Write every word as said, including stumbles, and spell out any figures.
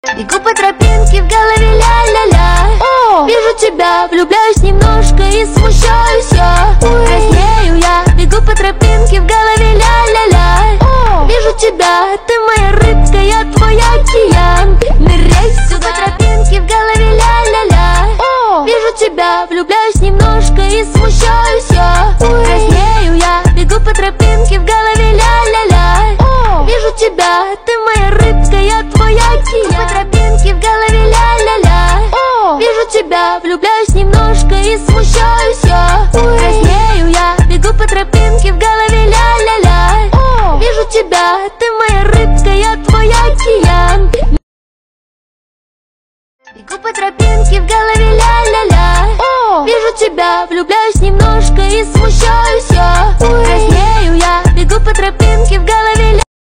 Бегу по тропинке, в голове ля-ля-ля. Вижу тебя, влюбляюсь немножко и смущаюсь я. Краснею я, бегу по тропинке, в голове ля-ля-ля. Вижу тебя, ты моя рыбка, я твой океан. Ныряй сюда, по тропинке, в голове ля-ля-ля. Вижу тебя, влюбляюсь немножко и смущаюсь я. Краснею я, бегу по тропинке, в голове ля-ля-ля. Вижу тебя, ты моя рыбка, я твой океан. По тропинке, в голове ля-ля-ля. Вижу тебя, влюбляюсь немножко и смущаюсь я. Краснею я, бегу по тропинке, в голове ля-ля-ля. Вижу тебя, ты моя рыбка, я твой океан. Бегу по тропинке, в голове ля-ля-ля. Вижу тебя, влюбляюсь немножко и смущаюсь я.